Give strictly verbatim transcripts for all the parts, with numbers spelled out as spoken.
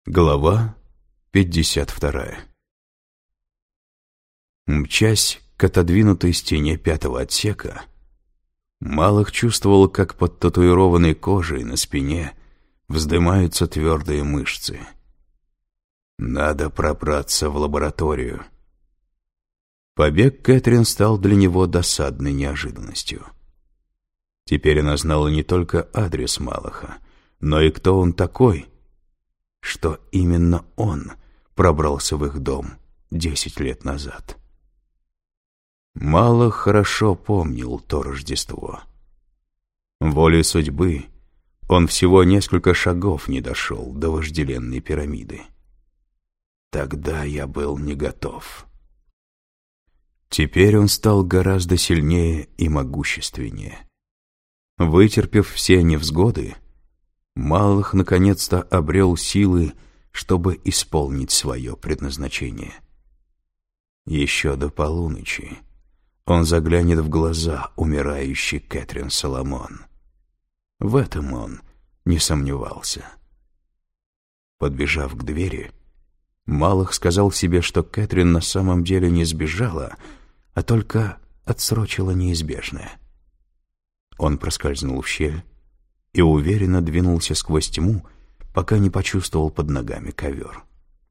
Глава пятьдесят вторая. Мчась к отодвинутой стене пятого отсека, Малых чувствовал, как под татуированной кожей на спине вздымаются твердые мышцы. Надо пробраться в лабораторию. Побег Кэтрин стал для него досадной неожиданностью. Теперь она знала не только адрес Малаха, но и кто он такой, что именно он пробрался в их дом десять лет назад. Малах хорошо помнил то Рождество. Волей судьбы он всего несколько шагов не дошел до вожделенной пирамиды. Тогда я был не готов. Теперь он стал гораздо сильнее и могущественнее. Вытерпев все невзгоды, Малах наконец-то обрел силы, чтобы исполнить свое предназначение. Еще до полуночи он заглянет в глаза умирающей Кэтрин Соломон. В этом он не сомневался. Подбежав к двери, Малах сказал себе, что Кэтрин на самом деле не сбежала, а только отсрочила неизбежное. Он проскользнул в щель и уверенно двинулся сквозь тьму, пока не почувствовал под ногами ковер.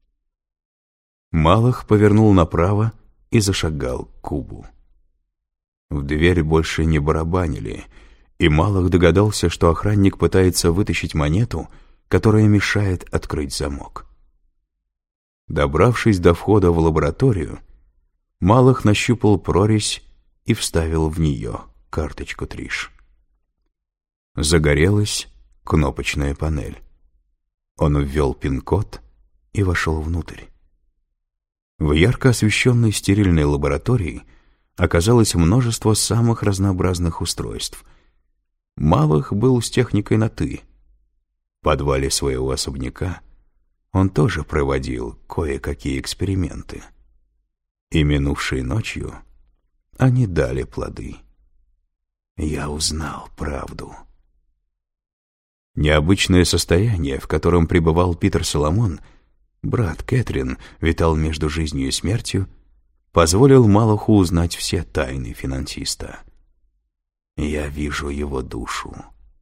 Малах повернул направо и зашагал к кубу. В дверь больше не барабанили, и Малах догадался, что охранник пытается вытащить монету, которая мешает открыть замок. Добравшись до входа в лабораторию, Малах нащупал прорезь и вставил в нее карточку Триш. Загорелась кнопочная панель. Он ввел пин-код и вошел внутрь. В ярко освещенной стерильной лаборатории оказалось множество самых разнообразных устройств. Малах был с техникой на «ты». В подвале своего особняка он тоже проводил кое-какие эксперименты. И минувшей ночью они дали плоды. Я узнал правду. Необычное состояние, в котором пребывал Питер Соломон, брат Кэтрин, витал между жизнью и смертью, позволил Малаху узнать все тайны финансиста. Я вижу его душу.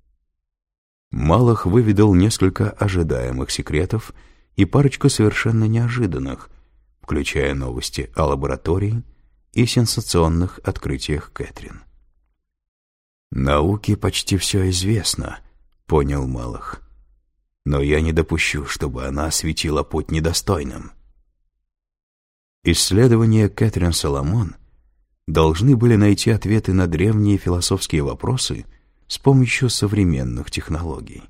Малах выведал несколько ожидаемых секретов и парочку совершенно неожиданных, включая новости о лаборатории и сенсационных открытиях Кэтрин. «Науке почти все известно», — понял Малах. «Но я не допущу, чтобы она осветила путь недостойным». Исследования Кэтрин Соломон должны были найти ответы на древние философские вопросы с помощью современных технологий.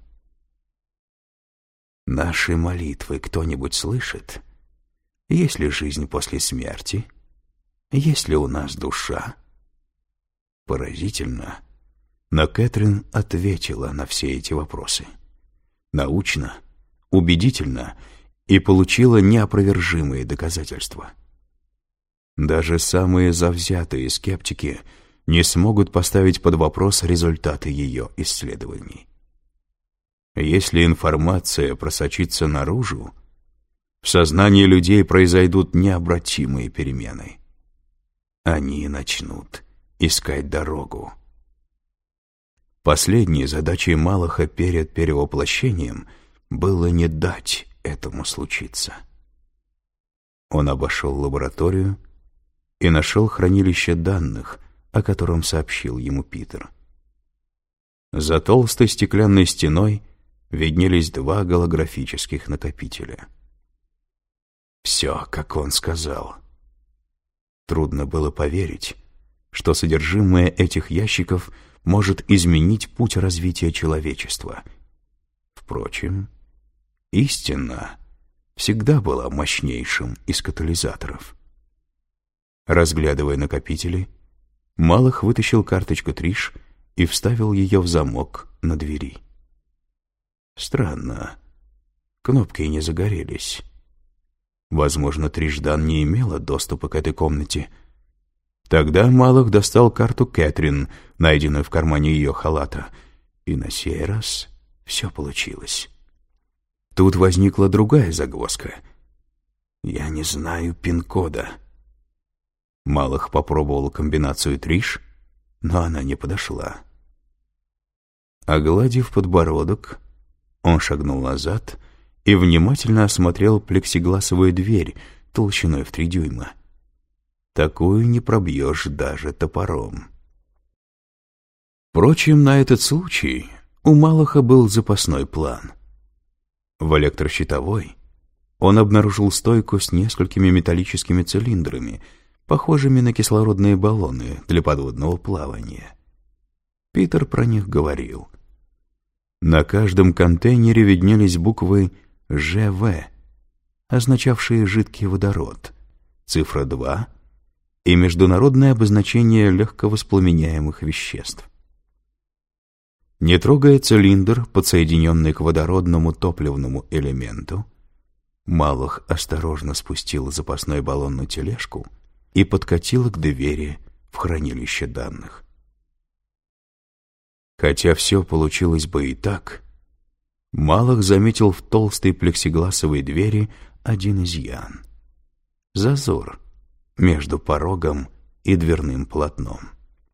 Наши молитвы кто-нибудь слышит? Есть ли жизнь после смерти? Есть ли у нас душа? Поразительно, но Кэтрин ответила на все эти вопросы. Научно, убедительно и получила неопровержимые доказательства. Даже самые завзятые скептики не смогут поставить под вопрос результаты ее исследований. Если информация просочится наружу, в сознании людей произойдут необратимые перемены. Они начнут искать дорогу. Последней задачей Малаха перед перевоплощением было не дать этому случиться. Он обошел лабораторию и нашел хранилище данных, о котором сообщил ему Питер. За толстой стеклянной стеной виднелись два голографических накопителя. Все, как он сказал. Трудно было поверить, что содержимое этих ящиков может изменить путь развития человечества. Впрочем, истина всегда была мощнейшим из катализаторов. Разглядывая накопители, Малах вытащил карточку Триш и вставил ее в замок на двери. Странно, кнопки не загорелись. Возможно, Тришдан не имела доступа к этой комнате. Тогда Малах достал карту Кэтрин, найденную в кармане ее халата, и на сей раз все получилось. Тут возникла другая загвоздка. «Я не знаю пин-кода». Малых попробовал комбинацию триш, но она не подошла. Огладив подбородок, он шагнул назад и внимательно осмотрел плексигласовую дверь толщиной в три дюйма. Такую не пробьешь даже топором. Впрочем, на этот случай у Малаха был запасной план. В электрощитовой он обнаружил стойку с несколькими металлическими цилиндрами, похожими на кислородные баллоны для подводного плавания. Питер про них говорил. На каждом контейнере виднелись буквы «Ж В», означавшие жидкий водород, цифра два и международное обозначение легковоспламеняемых веществ. Не трогая цилиндр, подсоединенный к водородному топливному элементу, Малах осторожно спустил запасной баллон на тележку и подкатил к двери в хранилище данных. Хотя все получилось бы и так, Малах заметил в толстой плексигласовой двери один изъян — зазор между порогом и дверным полотном.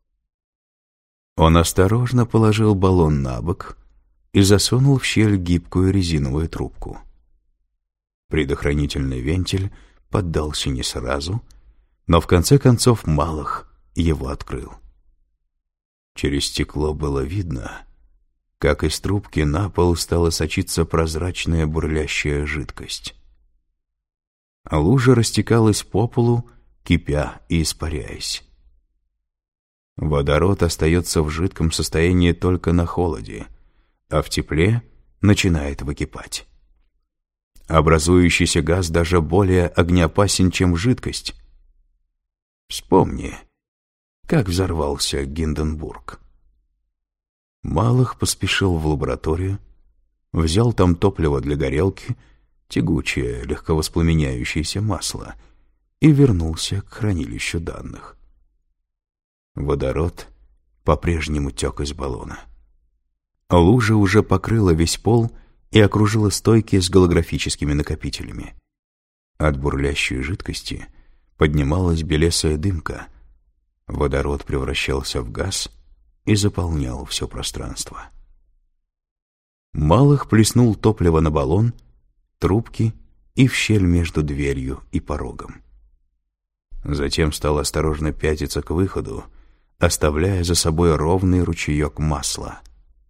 Он осторожно положил баллон на бок и засунул в щель гибкую резиновую трубку. Предохранительный вентиль поддался не сразу, но в конце концов Малах его открыл. Через стекло было видно, как из трубки на пол стала сочиться прозрачная бурлящая жидкость. Лужа растекалась по полу, кипя и испаряясь. Водород остается в жидком состоянии только на холоде, а в тепле начинает выкипать. Образующийся газ даже более огнеопасен, чем жидкость. Вспомни, как взорвался Гинденбург. Малах поспешил в лабораторию, взял там топливо для горелки, тягучее, легковоспламеняющееся масло, и вернулся к хранилищу данных. Водород по-прежнему тек из баллона. Лужа уже покрыла весь пол и окружила стойки с голографическими накопителями. От бурлящей жидкости поднималась белесая дымка. Водород превращался в газ и заполнял все пространство. Малых плеснул топливо на баллон, трубки и в щель между дверью и порогом. Затем стал осторожно пятиться к выходу, оставляя за собой ровный ручеек масла.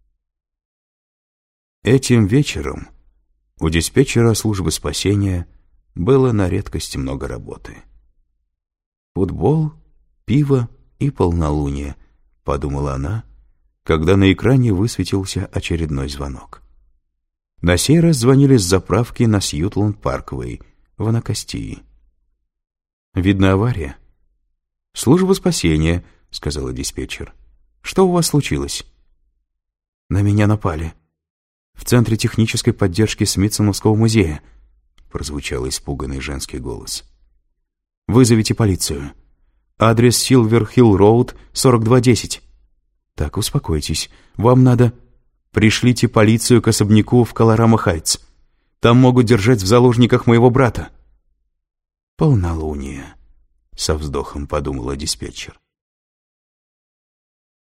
Этим вечером у диспетчера службы спасения было на редкость много работы. «Футбол, пиво и полнолуние», — подумала она, когда на экране высветился очередной звонок. На сей раз звонили с заправки на Сьютланд-Парквей в Анакостии. «Видно, авария?» «Служба спасения», — сказала диспетчер. «Что у вас случилось?» «На меня напали. В центре технической поддержки Смитсоновского музея», — прозвучал испуганный женский голос. «Вызовите полицию. Адрес Силвер-Хилл-Роуд, сорок два десять. Так, успокойтесь. Вам надо... Пришлите полицию к особняку в Колорама-Хайтс. Там могут держать в заложниках моего брата». «Полнолуние», — со вздохом подумала диспетчер.